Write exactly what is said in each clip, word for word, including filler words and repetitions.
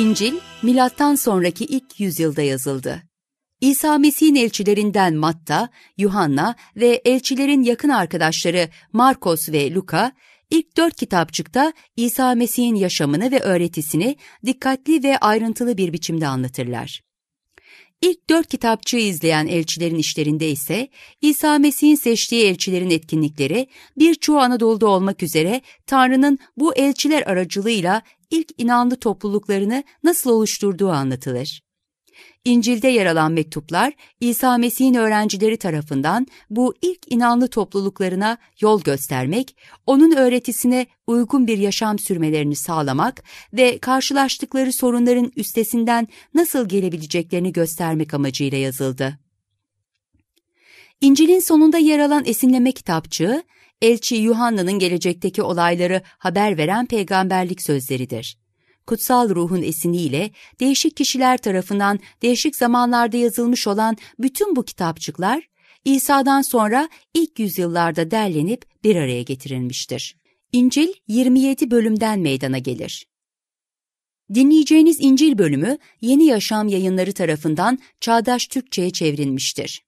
İncil, milattan sonraki ilk yüzyılda yazıldı. İsa Mesih'in elçilerinden Matta, Yuhanna ve elçilerin yakın arkadaşları Markos ve Luka, ilk dört kitapçıkta İsa Mesih'in yaşamını ve öğretisini dikkatli ve ayrıntılı bir biçimde anlatırlar. İlk dört kitapçığı izleyen elçilerin işlerinde ise İsa Mesih'in seçtiği elçilerin etkinlikleri, birçoğu Anadolu'da olmak üzere Tanrı'nın bu elçiler aracılığıyla ilk inanlı topluluklarını nasıl oluşturduğu anlatılır. İncil'de yer alan mektuplar, İsa Mesih'in öğrencileri tarafından bu ilk inanlı topluluklarına yol göstermek, onun öğretisine uygun bir yaşam sürmelerini sağlamak ve karşılaştıkları sorunların üstesinden nasıl gelebileceklerini göstermek amacıyla yazıldı. İncil'in sonunda yer alan esinleme kitapçığı, elçi Yuhanna'nın gelecekteki olayları haber veren peygamberlik sözleridir. Kutsal ruhun esiniyle değişik kişiler tarafından değişik zamanlarda yazılmış olan bütün bu kitapçıklar, İsa'dan sonra ilk yüzyıllarda derlenip bir araya getirilmiştir. İncil yirmi yedi bölümden meydana gelir. Dinleyeceğiniz İncil bölümü Yeni Yaşam Yayınları tarafından Çağdaş Türkçe'ye çevrilmiştir.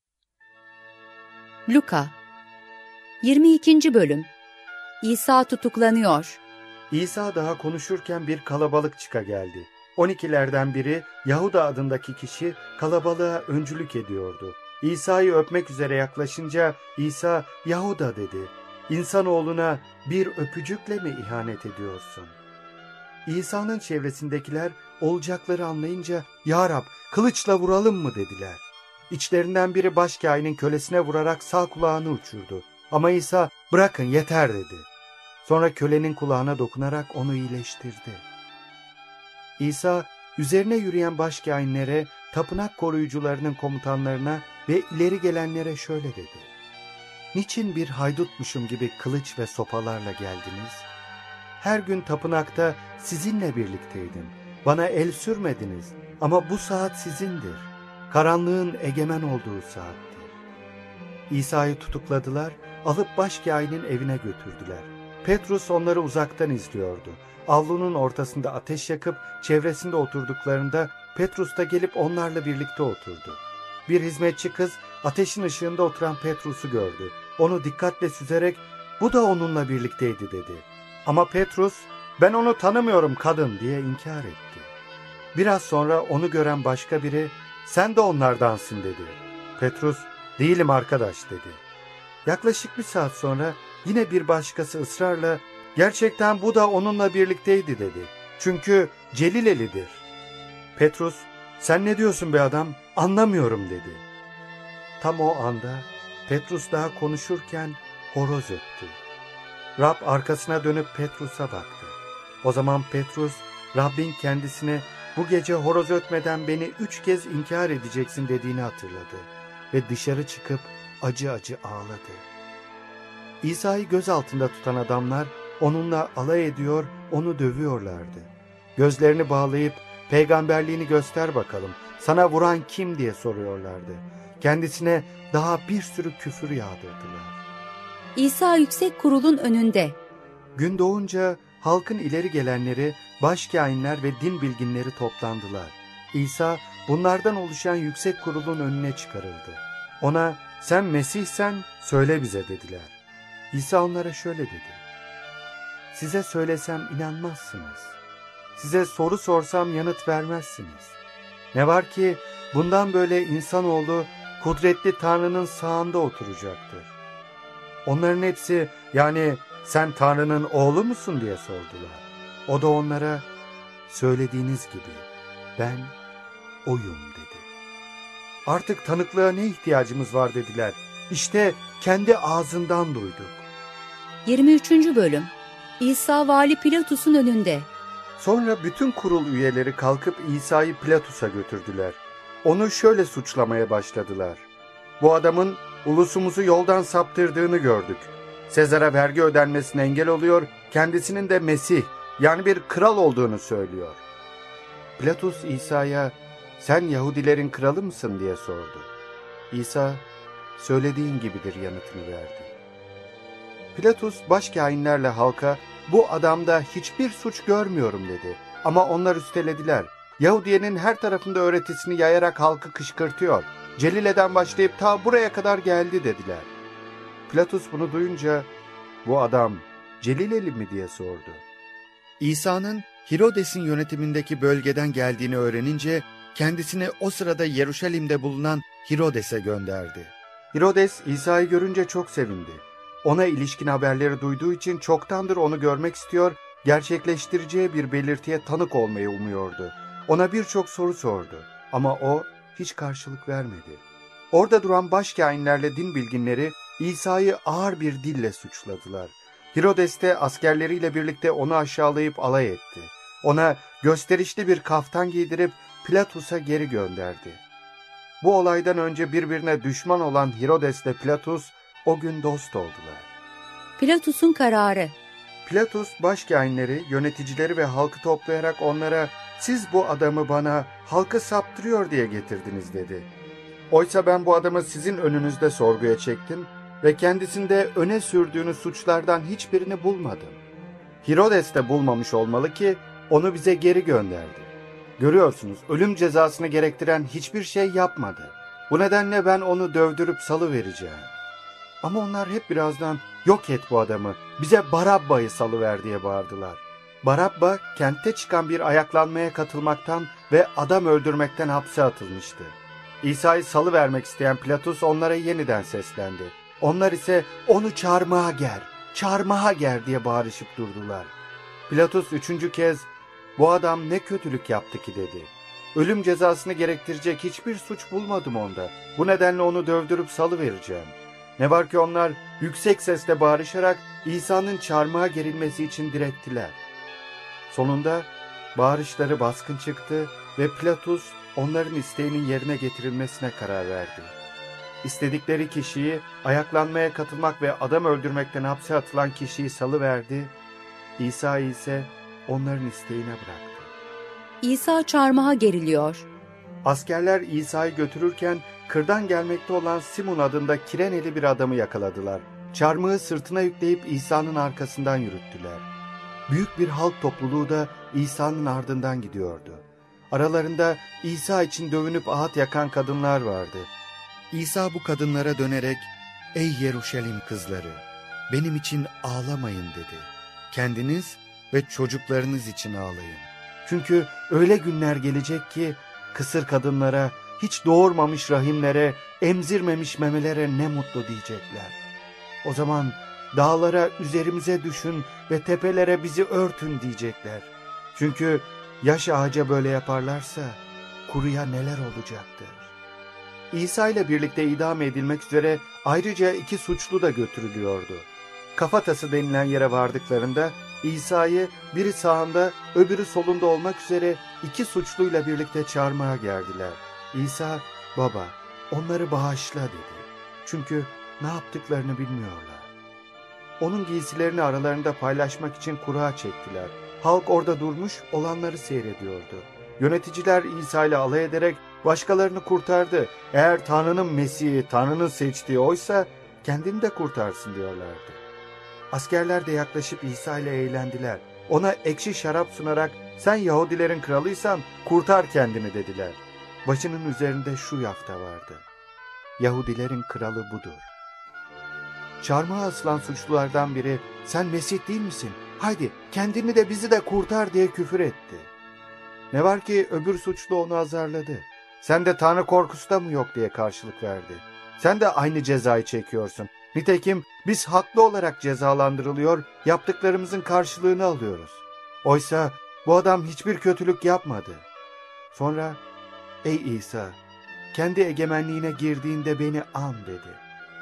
Luka yirmi ikinci bölüm. İsa tutuklanıyor. İsa daha konuşurken bir kalabalık çıka geldi. On ikilerden biri Yahuda adındaki kişi kalabalığa öncülük ediyordu. İsa'yı öpmek üzere yaklaşınca İsa Yahuda dedi. İnsanoğluna bir öpücükle mi ihanet ediyorsun? İsa'nın çevresindekiler olacakları anlayınca Ya Rab kılıçla vuralım mı dediler. İçlerinden biri başkâhinin kölesine vurarak sağ kulağını uçurdu. Ama İsa bırakın yeter dedi. Sonra kölenin kulağına dokunarak onu iyileştirdi. İsa üzerine yürüyen başkâhinlere, tapınak koruyucularının komutanlarına ve ileri gelenlere şöyle dedi. Niçin bir haydutmuşum gibi kılıç ve sopalarla geldiniz? Her gün tapınakta sizinle birlikteydim. Bana el sürmediniz ama bu saat sizindir. Karanlığın egemen olduğu saattir. İsa'yı tutukladılar, alıp başkâhinin evine götürdüler. Petrus onları uzaktan izliyordu. Avlunun ortasında ateş yakıp çevresinde oturduklarında Petrus da gelip onlarla birlikte oturdu. Bir hizmetçi kız ateşin ışığında oturan Petrus'u gördü. Onu dikkatle süzerek bu da onunla birlikteydi dedi. Ama Petrus ben onu tanımıyorum kadın diye inkar etti. Biraz sonra onu gören başka biri sen de onlardansın dedi. Petrus değilim arkadaş dedi. Yaklaşık bir saat sonra yine bir başkası ısrarla gerçekten bu da onunla birlikteydi dedi. Çünkü Celilelidir. Petrus sen ne diyorsun be adam anlamıyorum dedi. Tam o anda Petrus daha konuşurken horoz öttü. Rab arkasına dönüp Petrus'a baktı. O zaman Petrus Rabbin kendisine bu gece horoz ötmeden beni üç kez inkar edeceksin dediğini hatırladı ve dışarı çıkıp acı acı ağladı. İsa'yı göz altında tutan adamlar onunla alay ediyor, onu dövüyorlardı. Gözlerini bağlayıp peygamberliğini göster bakalım, sana vuran kim diye soruyorlardı. Kendisine daha bir sürü küfür yağdırdılar. İsa yüksek kurulun önünde. Gün doğunca halkın ileri gelenleri, başkâhinler ve din bilginleri toplandılar. İsa bunlardan oluşan yüksek kurulun önüne çıkarıldı. Ona sen Mesih'sen söyle bize dediler. İsa onlara şöyle dedi. Size söylesem inanmazsınız. Size soru sorsam yanıt vermezsiniz. Ne var ki bundan böyle insanoğlu kudretli Tanrı'nın sağında oturacaktır. Onların hepsi yani sen Tanrı'nın oğlu musun diye sordular. O da onlara söylediğiniz gibi ben oyum dedi. Artık tanıklığa ne ihtiyacımız var dediler. İşte kendi ağzından duyduk. yirmi üçüncü bölüm. İsa Vali Pilatus'un önünde. Sonra bütün kurul üyeleri kalkıp İsa'yı Pilatus'a götürdüler. Onu şöyle suçlamaya başladılar. Bu adamın ulusumuzu yoldan saptırdığını gördük. Sezar'a vergi ödenmesine engel oluyor, kendisinin de Mesih yani bir kral olduğunu söylüyor. Pilatus İsa'ya sen Yahudilerin kralı mısın diye sordu. İsa söylediğin gibidir yanıtını verdi. Pilatus başkâhinlerle halka bu adamda hiçbir suç görmüyorum dedi. Ama onlar üstelediler. Yahudiye'nin her tarafında öğretisini yayarak halkı kışkırtıyor. Celile'den başlayıp ta buraya kadar geldi dediler. Pilatus bunu duyunca bu adam Celileli mi diye sordu. İsa'nın Hirodes'in yönetimindeki bölgeden geldiğini öğrenince kendisini o sırada Yeruşalim'de bulunan Hirodes'e gönderdi. Hirodes İsa'yı görünce çok sevindi. Ona ilişkin haberleri duyduğu için çoktandır onu görmek istiyor, gerçekleştireceği bir belirtiye tanık olmayı umuyordu. Ona birçok soru sordu ama o hiç karşılık vermedi. Orada duran başkâhinlerle din bilginleri İsa'yı ağır bir dille suçladılar. Hirodes de askerleriyle birlikte onu aşağılayıp alay etti. Ona gösterişli bir kaftan giydirip Pilatus'a geri gönderdi. Bu olaydan önce birbirine düşman olan Hirodes ile Pilatus o gün dost oldular. Pilatus'un kararı. Pilatus başkâhinleri, yöneticileri ve halkı toplayarak onlara "Siz bu adamı bana halkı saptırıyor diye getirdiniz" dedi. "Oysa ben bu adamı sizin önünüzde sorguya çektim ve kendisinde öne sürdüğünüz suçlardan hiçbirini bulmadım. Hirodes de bulmamış olmalı ki onu bize geri gönderdi. Görüyorsunuz, ölüm cezasını gerektiren hiçbir şey yapmadı. Bu nedenle ben onu dövdürüp salıvereceğim." Ama onlar hep birazdan "Yok et bu adamı, bize Barabba'yı salıver" diye bağırdılar. Barabba, kentte çıkan bir ayaklanmaya katılmaktan ve adam öldürmekten hapse atılmıştı. İsa'yı salıvermek isteyen Pilatus onlara yeniden seslendi. Onlar ise "Onu çarmıha ger, çarmıha ger" diye bağırışıp durdular. Pilatus üçüncü kez "Bu adam ne kötülük yaptı ki?" dedi. "Ölüm cezasını gerektirecek hiçbir suç bulmadım onda. Bu nedenle onu dövdürüp salıvereceğim." Ne var ki onlar yüksek sesle bağırışarak İsa'nın çarmıha gerilmesi için direttiler. Sonunda bağırışları baskın çıktı ve Pilatus onların isteğinin yerine getirilmesine karar verdi. İstedikleri kişiyi, ayaklanmaya katılmak ve adam öldürmekten hapse atılan kişiyi salıverdi. İsa'yı ise onların isteğine bıraktı. İsa çarmıha geriliyor. Askerler İsa'yı götürürken kırdan gelmekte olan Simon adında Kireneli bir adamı yakaladılar. Çarmıhı sırtına yükleyip İsa'nın arkasından yürüttüler. Büyük bir halk topluluğu da İsa'nın ardından gidiyordu. Aralarında İsa için dövünüp ağıt yakan kadınlar vardı. İsa bu kadınlara dönerek "Ey Yeruşalim kızları, benim için ağlamayın" dedi. "Kendiniz ve çocuklarınız için ağlayın. Çünkü öyle günler gelecek ki kısır kadınlara, hiç doğurmamış rahimlere, emzirmemiş memelere ne mutlu" diyecekler. "O zaman dağlara üzerimize düşün ve tepelere bizi örtün" diyecekler. Çünkü yaş ağaca böyle yaparlarsa kuruya neler olacaktır. İsa ile birlikte idam edilmek üzere ayrıca iki suçlu da götürülüyordu. Kafatası denilen yere vardıklarında İsa'yı biri sağında öbürü solunda olmak üzere iki suçluyla birlikte çarmıha gerdiler. İsa "Baba, onları bağışla" dedi. Çünkü ne yaptıklarını bilmiyorlar. Onun giysilerini aralarında paylaşmak için kura çektiler. Halk orada durmuş olanları seyrediyordu. Yöneticiler İsa ile alay ederek başkalarını kurtardı. Eğer Tanrı'nın Mesih'i, Tanrı'nın seçtiği oysa kendini de kurtarsın diyorlardı. Askerler de yaklaşıp İsa ile eğlendiler. Ona ekşi şarap sunarak "Sen Yahudilerin kralıysan kurtar kendini" dediler. Başının üzerinde şu yafta vardı: "Yahudilerin kralı budur." Çarmıha asılan suçlulardan biri "Sen Mesih değil misin? Haydi kendini de bizi de kurtar" diye küfür etti. Ne var ki öbür suçlu onu azarladı. "Sen de Tanrı korkusu da mı yok?" diye karşılık verdi. "Sen de aynı cezayı çekiyorsun. Nitekim biz haklı olarak cezalandırılıyor, yaptıklarımızın karşılığını alıyoruz. Oysa bu adam hiçbir kötülük yapmadı." Sonra "Ey İsa, kendi egemenliğine girdiğinde beni an" dedi.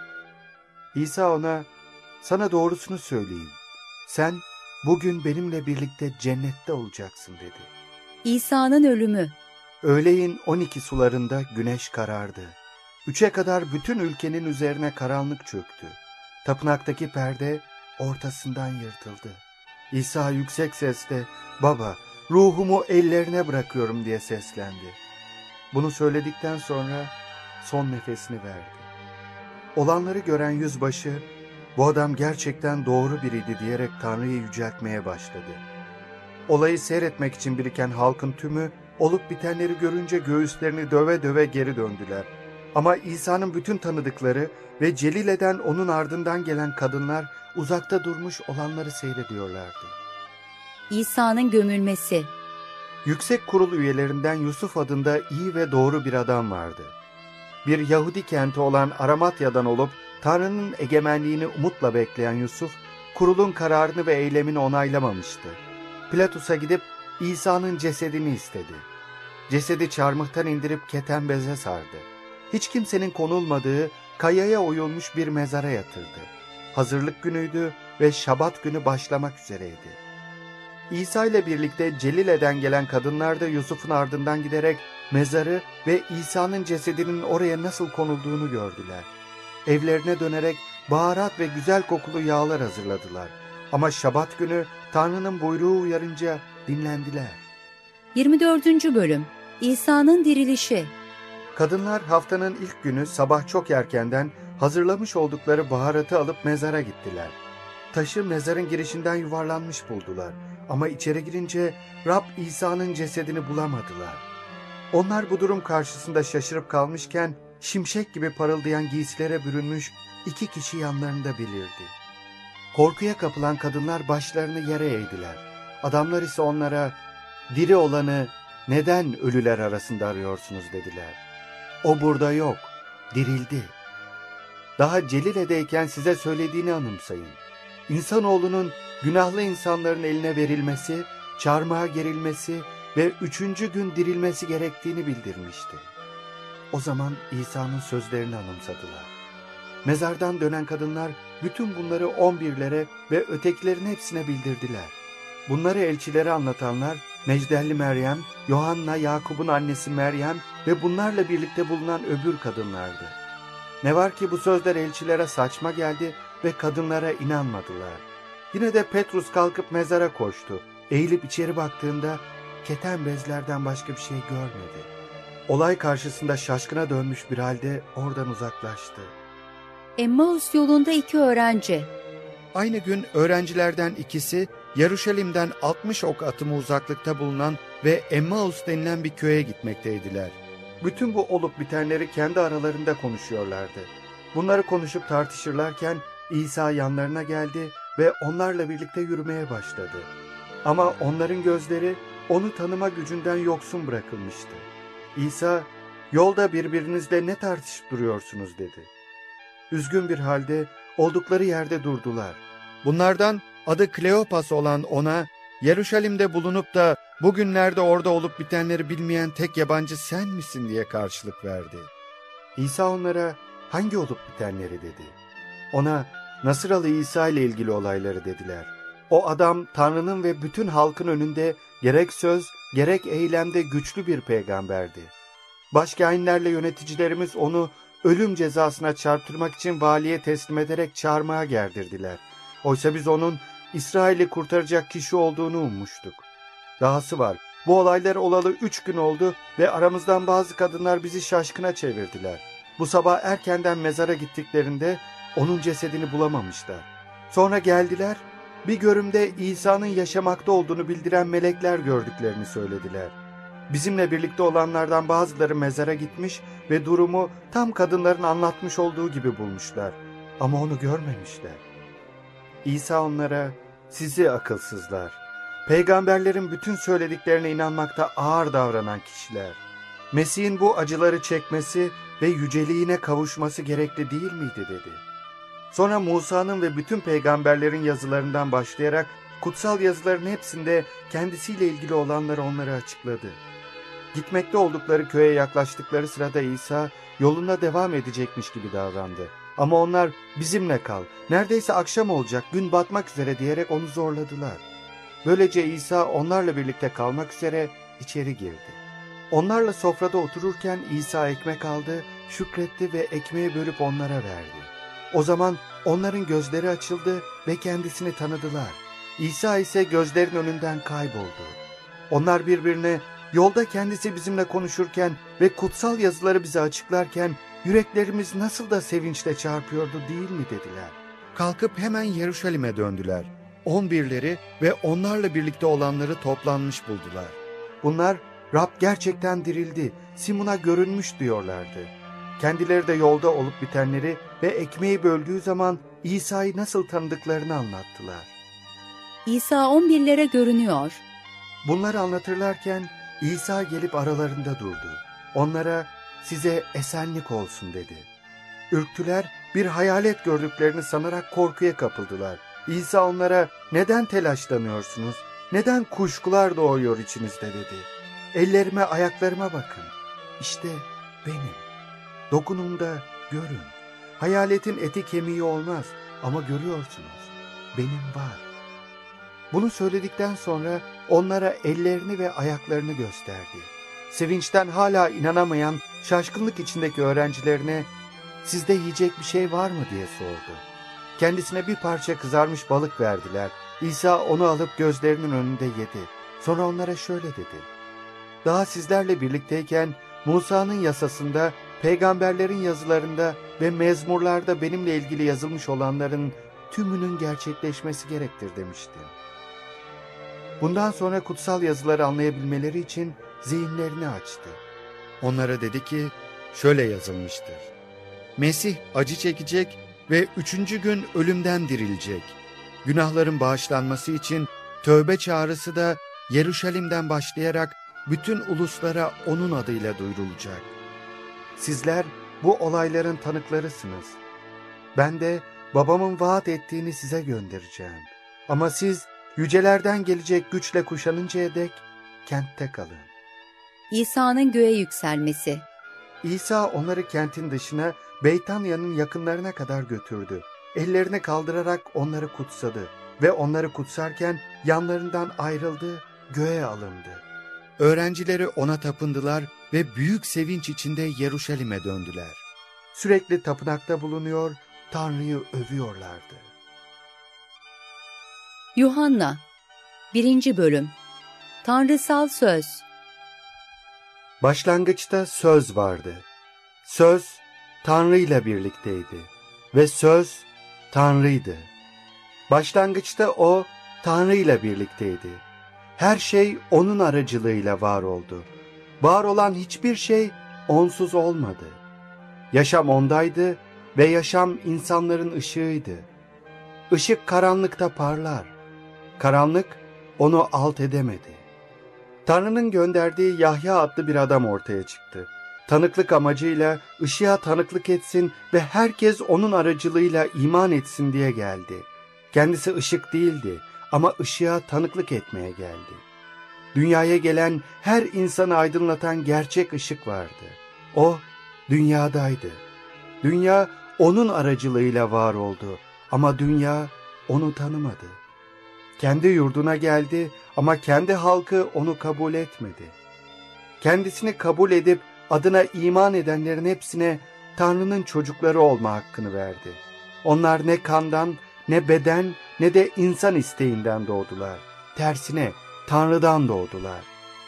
İsa ona "Sana doğrusunu söyleyeyim. Sen bugün benimle birlikte cennette olacaksın" dedi. İsa'nın ölümü. Öğleyin on iki sularında güneş karardı. Üçe kadar bütün ülkenin üzerine karanlık çöktü. Tapınaktaki perde ortasından yırtıldı. İsa yüksek sesle "Baba, ruhumu ellerine bırakıyorum" diye seslendi. Bunu söyledikten sonra son nefesini verdi. Olanları gören yüzbaşı "Bu adam gerçekten doğru biriydi" diyerek Tanrı'yı yüceltmeye başladı. Olayı seyretmek için biriken halkın tümü Olup bitenleri görünce göğüslerini döve döve geri döndüler. Ama İsa'nın bütün tanıdıkları ve Celile'den onun ardından gelen kadınlar uzakta durmuş olanları seyrediyorlardı. İsa'nın gömülmesi. Yüksek Kurul üyelerinden Yusuf adında iyi ve doğru bir adam vardı. Bir Yahudi kenti olan Aramatya'dan olup Tanrı'nın egemenliğini umutla bekleyen Yusuf, kurulun kararını ve eylemini onaylamamıştı. Pilatus'a gidip İsa'nın cesedini istedi. Cesedi çarmıhtan indirip keten beze sardı. Hiç kimsenin konulmadığı kayaya oyulmuş bir mezara yatırdı. Hazırlık günüydü ve Şabat günü başlamak üzereydi. İsa ile birlikte Celile'den gelen kadınlar da Yusuf'un ardından giderek mezarı ve İsa'nın cesedinin oraya nasıl konulduğunu gördüler. Evlerine dönerek baharat ve güzel kokulu yağlar hazırladılar. Ama Şabat günü Tanrı'nın buyruğu uyarınca dinlendiler. yirmi dördüncü Bölüm. İsa'nın dirilişi. Kadınlar haftanın ilk günü sabah çok erkenden hazırlamış oldukları baharatı alıp mezara gittiler. Taşı mezarın girişinden yuvarlanmış buldular. Ama içeri girince Rab İsa'nın cesedini bulamadılar. Onlar bu durum karşısında şaşırıp kalmışken şimşek gibi parıldayan giysilere bürünmüş iki kişi yanlarında belirdi. Korkuya kapılan kadınlar başlarını yere eğdiler. Adamlar ise onlara, "Diri olanı neden ölüler arasında arıyorsunuz?" dediler. "O burada yok, dirildi. Daha Celile'deyken size söylediğini anımsayın. İnsanoğlunun günahlı insanların eline verilmesi, çarmıha gerilmesi ve üçüncü gün dirilmesi gerektiğini bildirmişti." O zaman İsa'nın sözlerini anımsadılar. Mezardan dönen kadınlar bütün bunları on birlere ve ötekilerin hepsine bildirdiler. Bunları elçilere anlatanlar Mecdelli Meryem, Yohanna, Yakup'un annesi Meryem ve bunlarla birlikte bulunan öbür kadınlardı. Ne var ki bu sözler elçilere saçma geldi ve kadınlara inanmadılar. Yine de Petrus kalkıp mezara koştu. Eğilip içeri baktığında keten bezlerden başka bir şey görmedi. Olay karşısında şaşkına dönmüş bir halde oradan uzaklaştı. Emmaus yolunda iki öğrenci. Aynı gün öğrencilerden ikisi Yeruşalim'den altmış ok atımı uzaklıkta bulunan ve Emmaus denilen bir köye gitmekteydiler. Bütün bu olup bitenleri kendi aralarında konuşuyorlardı. Bunları konuşup tartışırlarken İsa yanlarına geldi ve onlarla birlikte yürümeye başladı. Ama onların gözleri onu tanıma gücünden yoksun bırakılmıştı. İsa, "Yolda birbirinizle ne tartışıp duruyorsunuz?" dedi. Üzgün bir halde oldukları yerde durdular. Bunlardan adı Kleopas olan ona, "Yeruşalim'de bulunup da bugünlerde orada olup bitenleri bilmeyen tek yabancı sen misin?" diye karşılık verdi. İsa onlara, "Hangi olup bitenleri?" dedi. Ona, "Nasıralı İsa ile ilgili olayları" dediler. O adam Tanrı'nın ve bütün halkın önünde gerek söz gerek eylemde güçlü bir peygamberdi. Başkâhinlerle yöneticilerimiz onu ölüm cezasına çarptırmak için valiye teslim ederek çarmıha gerdirdiler. Oysa biz onun İsrail'i kurtaracak kişi olduğunu ummuştuk. Dahası var, bu olaylar olalı üç gün oldu ve aramızdan bazı kadınlar bizi şaşkına çevirdiler. Bu sabah erkenden mezara gittiklerinde onun cesedini bulamamışlar. Sonra geldiler, bir görümde İsa'nın yaşamakta olduğunu bildiren melekler gördüklerini söylediler. Bizimle birlikte olanlardan bazıları mezara gitmiş ve durumu tam kadınların anlatmış olduğu gibi bulmuşlar. Ama onu görmemişler. İsa onlara, "Sizi akılsızlar! Peygamberlerin bütün söylediklerine inanmakta ağır davranan kişiler. Mesih'in bu acıları çekmesi ve yüceliğine kavuşması gerekli değil miydi?" dedi. Sonra Musa'nın ve bütün peygamberlerin yazılarından başlayarak kutsal yazıların hepsinde kendisiyle ilgili olanları onlara açıkladı. Gitmekte oldukları köye yaklaştıkları sırada İsa yoluna devam edecekmiş gibi davrandı. Ama onlar, "Bizimle kal, neredeyse akşam olacak, gün batmak üzere" diyerek onu zorladılar. Böylece İsa onlarla birlikte kalmak üzere içeri girdi. Onlarla sofrada otururken İsa ekmek aldı, şükretti ve ekmeği bölüp onlara verdi. O zaman onların gözleri açıldı ve kendisini tanıdılar. İsa ise gözlerin önünden kayboldu. Onlar birbirine, "Yolda kendisi bizimle konuşurken ve kutsal yazıları bize açıklarken yüreklerimiz nasıl da sevinçle çarpıyordu değil mi?" dediler. Kalkıp hemen Yeruşalim'e döndüler. On birleri ve onlarla birlikte olanları toplanmış buldular. Bunlar Rab gerçekten dirildi, Simon'a görünmüş diyorlardı. Kendileri de yolda olup bitenleri ve ekmeği böldüğü zaman İsa'yı nasıl tanıdıklarını anlattılar. İsa on birlere görünüyor. Bunları anlatırlarken İsa gelip aralarında durdu. Onlara size esenlik olsun dedi. Ürktüler, bir hayalet gördüklerini sanarak korkuya kapıldılar. İsa onlara neden telaşlanıyorsunuz, neden kuşkular doğuyor içinizde dedi. Ellerime ayaklarıma bakın, işte benim. Dokunun da görün. Hayaletin eti kemiği olmaz ama görüyorsunuz, benim var. Bunu söyledikten sonra onlara ellerini ve ayaklarını gösterdi. Sevinçten hala inanamayan, şaşkınlık içindeki öğrencilerine sizde yiyecek bir şey var mı diye sordu. Kendisine bir parça kızarmış balık verdiler. İsa onu alıp gözlerinin önünde yedi. Sonra onlara şöyle dedi. Daha sizlerle birlikteyken Musa'nın yasasında, peygamberlerin yazılarında ve mezmurlarda benimle ilgili yazılmış olanların tümünün gerçekleşmesi gerektir demiştim. Bundan sonra kutsal yazıları anlayabilmeleri için zihinlerini açtı. Onlara dedi ki, şöyle yazılmıştır. Mesih acı çekecek ve üçüncü gün ölümden dirilecek. Günahların bağışlanması için tövbe çağrısı da Yeruşalim'den başlayarak bütün uluslara onun adıyla duyurulacak. Sizler bu olayların tanıklarısınız. Ben de babamın vaat ettiğini size göndereceğim. Ama siz yücelerden gelecek güçle kuşanıncaya dek kentte kalın. İsa'nın göğe yükselmesi. İsa onları kentin dışına, Beytanya'nın yakınlarına kadar götürdü. Ellerini kaldırarak onları kutsadı ve onları kutsarken yanlarından ayrıldı, göğe alındı. Öğrencileri ona tapındılar ve büyük sevinç içinde Yeruşalim'e döndüler. Sürekli tapınakta bulunuyor, Tanrı'yı övüyorlardı. Yuhanna birinci Bölüm. Tanrısal Söz. Başlangıçta söz vardı. Söz Tanrı ile birlikteydi ve söz Tanrı'ydı. Başlangıçta o Tanrı ile birlikteydi. Her şey onun aracılığıyla var oldu. Var olan hiçbir şey onsuz olmadı. Yaşam ondaydı ve yaşam insanların ışığıydı. Işık karanlıkta parlar. Karanlık onu alt edemedi. Tanrı'nın gönderdiği Yahya adlı bir adam ortaya çıktı. Tanıklık amacıyla ışığa tanıklık etsin ve herkes onun aracılığıyla iman etsin diye geldi. Kendisi ışık değildi ama ışığa tanıklık etmeye geldi. Dünyaya gelen her insanı aydınlatan gerçek ışık vardı. O dünyadaydı. Dünya onun aracılığıyla var oldu ama dünya onu tanımadı. Kendi yurduna geldi ama kendi halkı onu kabul etmedi. Kendisini kabul edip adına iman edenlerin hepsine Tanrı'nın çocukları olma hakkını verdi. Onlar ne kandan, ne beden, ne de insan isteğinden doğdular. Tersine Tanrı'dan doğdular.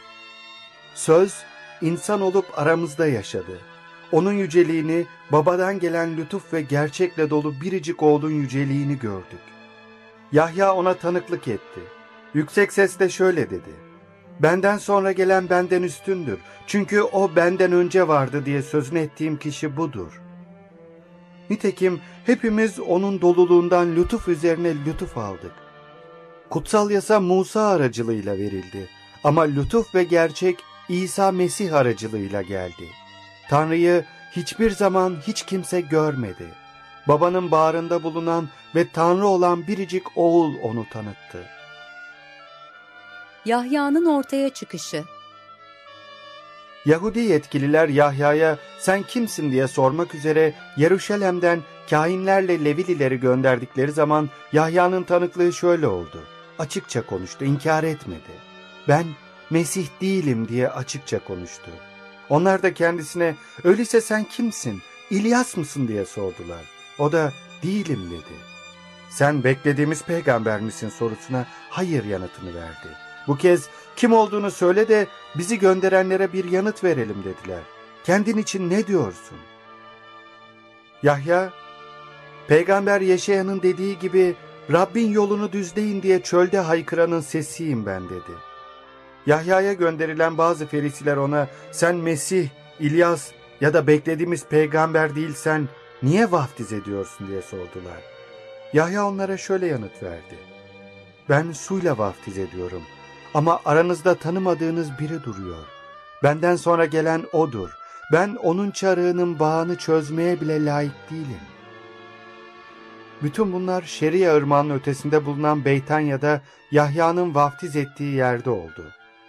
Söz, insan olup aramızda yaşadı. Onun yüceliğini, babadan gelen lütuf ve gerçekle dolu biricik oğlun yüceliğini gördük. Yahya ona tanıklık etti. Yüksek sesle şöyle dedi. Benden sonra gelen benden üstündür. Çünkü o benden önce vardı diye sözünü ettiğim kişi budur. Nitekim hepimiz onun doluluğundan lütuf üzerine lütuf aldık. Kutsal yasa Musa aracılığıyla verildi. Ama lütuf ve gerçek İsa Mesih aracılığıyla geldi. Tanrı'yı hiçbir zaman hiç kimse görmedi. Babanın bağrında bulunan ve Tanrı olan biricik oğul onu tanıttı. Yahya'nın ortaya çıkışı. Yahudi yetkililer Yahya'ya sen kimsin diye sormak üzere Yeruşalim'den kâhinlerle Levilileri gönderdikleri zaman Yahya'nın tanıklığı şöyle oldu. Açıkça konuştu, inkar etmedi. Ben Mesih değilim diye açıkça konuştu. Onlar da kendisine öyleyse sen kimsin, İlyas mısın diye sordular. O da değilim dedi. Sen beklediğimiz peygamber misin sorusuna hayır yanıtını verdi. Bu kez kim olduğunu söyle de bizi gönderenlere bir yanıt verelim dediler. Kendin için ne diyorsun? Yahya, Peygamber Yeşaya'nın dediği gibi Rabbin yolunu düzleyin diye çölde haykıranın sesiyim ben dedi. Yahya'ya gönderilen bazı ferisiler ona sen Mesih, İlyas ya da beklediğimiz peygamber değilsen niye vaftiz ediyorsun diye sordular. Yahya onlara şöyle yanıt verdi. Ben suyla vaftiz ediyorum ama aranızda tanımadığınız biri duruyor. Benden sonra gelen odur. Ben onun çarığının bağını çözmeye bile layık değilim. Bütün bunlar Şeria ırmağının ötesinde bulunan Beytanya'da Yahya'nın vaftiz ettiği yerde oldu.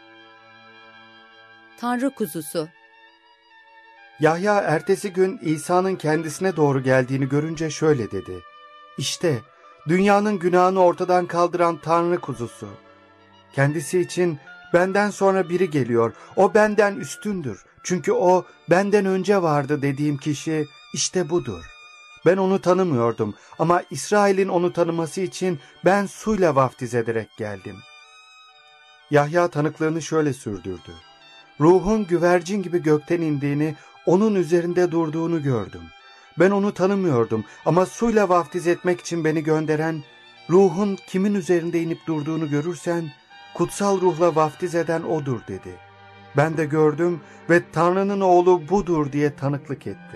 Tanrı kuzusu. Yahya ertesi gün İsa'nın kendisine doğru geldiğini görünce şöyle dedi. İşte dünyanın günahını ortadan kaldıran Tanrı kuzusu. Kendisi için benden sonra biri geliyor. O benden üstündür. Çünkü o benden önce vardı dediğim kişi işte budur. Ben onu tanımıyordum ama İsrail'in onu tanıması için ben suyla vaftiz ederek geldim. Yahya tanıklığını şöyle sürdürdü. Ruhun güvercin gibi gökten indiğini, onun üzerinde durduğunu gördüm. Ben onu tanımıyordum ama suyla vaftiz etmek için beni gönderen, ruhun kimin üzerinde inip durduğunu görürsen, kutsal ruhla vaftiz eden odur dedi. Ben de gördüm ve Tanrı'nın oğlu budur diye tanıklık ettim.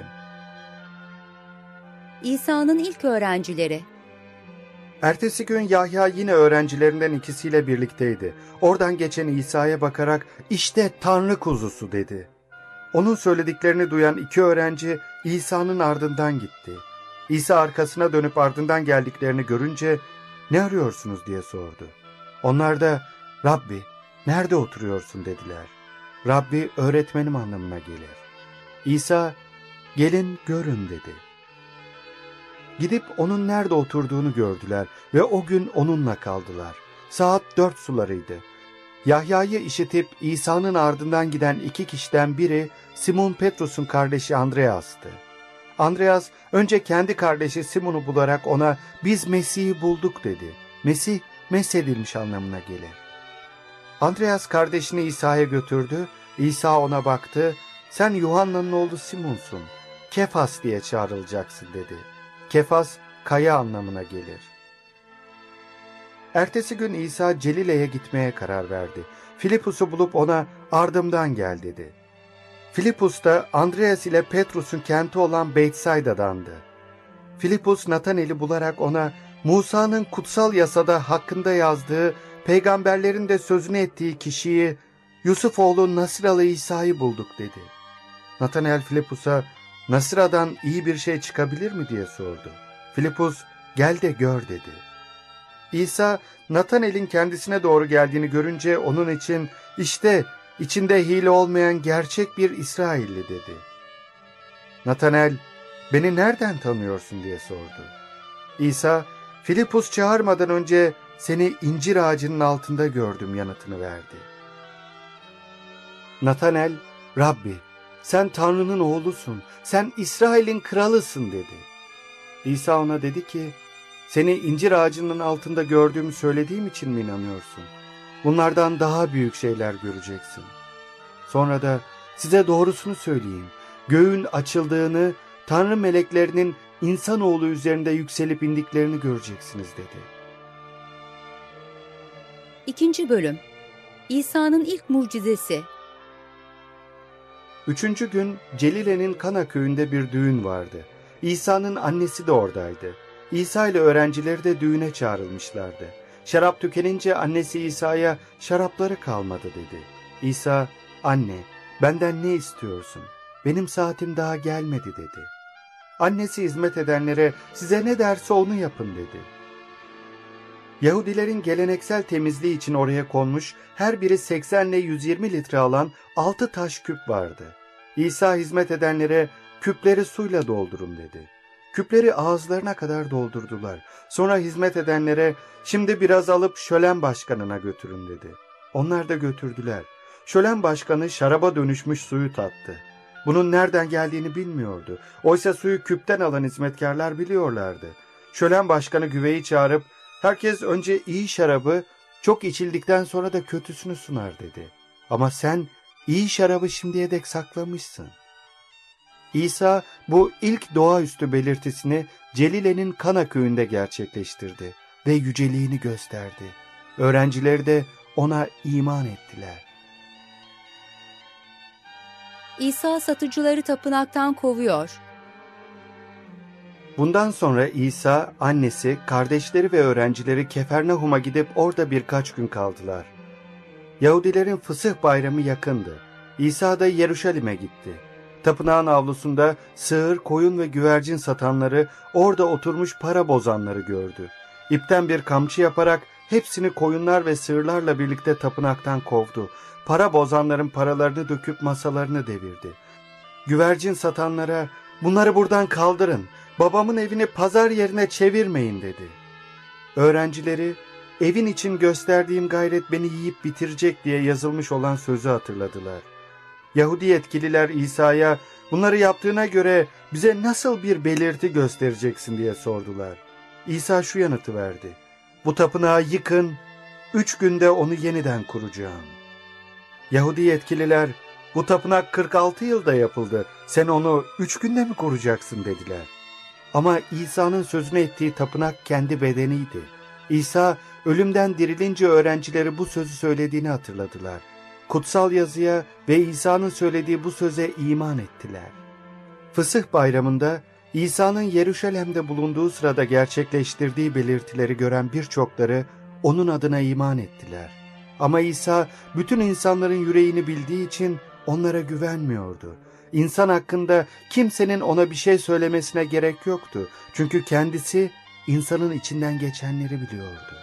İsa'nın ilk öğrencileri. Ertesi gün Yahya yine öğrencilerinden ikisiyle birlikteydi. Oradan geçen İsa'ya bakarak işte Tanrı kuzusu dedi. Onun söylediklerini duyan iki öğrenci İsa'nın ardından gitti. İsa arkasına dönüp ardından geldiklerini görünce ne arıyorsunuz diye sordu. Onlar da Rabbi nerede oturuyorsun dediler. Rabbi öğretmenim anlamına gelir. İsa gelin görün dedi. Gidip onun nerede oturduğunu gördüler ve o gün onunla kaldılar. Saat dört sularıydı. Yahya'yı işitip İsa'nın ardından giden iki kişiden biri Simon Petrus'un kardeşi Andreas'tı. Andreas önce kendi kardeşi Simon'u bularak ona biz Mesih'i bulduk dedi. Mesih mesedilmiş anlamına gelir. Andreas kardeşini İsa'ya götürdü. İsa ona baktı. Sen Yuhanna'nın oğlu Simon'sun. Kefas diye çağrılacaksın dedi. Kefas kaya anlamına gelir. Ertesi gün İsa Celile'ye gitmeye karar verdi. Filipus'u bulup ona ardımdan gel dedi. Filipus da Andreas ile Petrus'un kenti olan Beytsayda'dandı. Filipus Natanel'i bularak ona Musa'nın kutsal yasada hakkında yazdığı, peygamberlerin de sözünü ettiği kişiyi Yusuf oğlu Nasıralı İsa'yı bulduk dedi. Natanel Filipus'a Nasıra'dan iyi bir şey çıkabilir mi diye sordu. Filipus gel de gör dedi. İsa Natanel'in kendisine doğru geldiğini görünce onun için işte içinde hile olmayan gerçek bir İsrailli dedi. Natanel beni nereden tanıyorsun diye sordu. İsa Filipus çağırmadan önce seni incir ağacının altında gördüm yanıtını verdi. Natanel Rabbi sen Tanrı'nın oğlusun, sen İsrail'in kralısın dedi. İsa ona dedi ki, seni incir ağacının altında gördüğümü söylediğim için mi inanıyorsun? Bunlardan daha büyük şeyler göreceksin. Sonra da size doğrusunu söyleyeyim, göğün açıldığını, Tanrı meleklerinin insanoğlu üzerinde yükselip indiklerini göreceksiniz dedi. İkinci bölüm. İsa'nın ilk mucizesi. Üçüncü gün Celile'nin Kana köyünde bir düğün vardı. İsa'nın annesi de oradaydı. İsa ile öğrencileri de düğüne çağrılmışlardı. Şarap tükenince annesi İsa'ya şarapları kalmadı dedi. İsa, anne benden ne istiyorsun? Benim saatim daha gelmedi dedi. Annesi hizmet edenlere size ne derse onu yapın dedi. Yahudilerin geleneksel temizliği için oraya konmuş her biri seksen ile yüz yirmi litre alan altı taş küp vardı. İsa hizmet edenlere küpleri suyla doldurun dedi. Küpleri ağızlarına kadar doldurdular. Sonra hizmet edenlere şimdi biraz alıp şölen başkanına götürün dedi. Onlar da götürdüler. Şölen başkanı şaraba dönüşmüş suyu tattı. Bunun nereden geldiğini bilmiyordu. Oysa suyu küpten alan hizmetkarlar biliyorlardı. Şölen başkanı güveyi çağırıp herkes önce iyi şarabı, çok içildikten sonra da kötüsünü sunar dedi. Ama sen iyi şarabı şimdiye dek saklamışsın. İsa bu ilk doğaüstü belirtisini Celile'nin Kana köyünde gerçekleştirdi ve yüceliğini gösterdi. Öğrencileri de ona iman ettiler. İsa satıcıları tapınaktan kovuyor. Bundan sonra İsa, annesi, kardeşleri ve öğrencileri Kefernaum'a gidip orada birkaç gün kaldılar. Yahudilerin Fısıh Bayramı yakındı. İsa da Yeruşalim'e gitti. Tapınağın avlusunda sığır, koyun ve güvercin satanları, orada oturmuş para bozanları gördü. İpten bir kamçı yaparak hepsini koyunlar ve sığırlarla birlikte tapınaktan kovdu. Para bozanların paralarını döküp masalarını devirdi. Güvercin satanlara, "Bunları buradan kaldırın, babamın evini pazar yerine çevirmeyin," dedi. Öğrencileri, "Evin için gösterdiğim gayret beni yiyip bitirecek," diye yazılmış olan sözü hatırladılar. Yahudi yetkililer İsa'ya, "Bunları yaptığına göre bize nasıl bir belirti göstereceksin?" diye sordular. İsa şu yanıtı verdi: "Bu tapınağı yıkın, üç günde onu yeniden kuracağım." Yahudi yetkililer, "Bu tapınak kırk altı yılda yapıldı, sen onu üç günde mi kuracaksın?" dediler. Ama İsa'nın sözünü ettiği tapınak kendi bedeniydi. İsa ölümden dirilince öğrencileri bu sözü söylediğini hatırladılar. Kutsal yazıya ve İsa'nın söylediği bu söze iman ettiler. Fısıh Bayramı'nda İsa'nın Yeruşalim'de bulunduğu sırada gerçekleştirdiği belirtileri gören birçokları onun adına iman ettiler. Ama İsa bütün insanların yüreğini bildiği için onlara güvenmiyordu. İnsan hakkında kimsenin ona bir şey söylemesine gerek yoktu. Çünkü kendisi insanın içinden geçenleri biliyordu.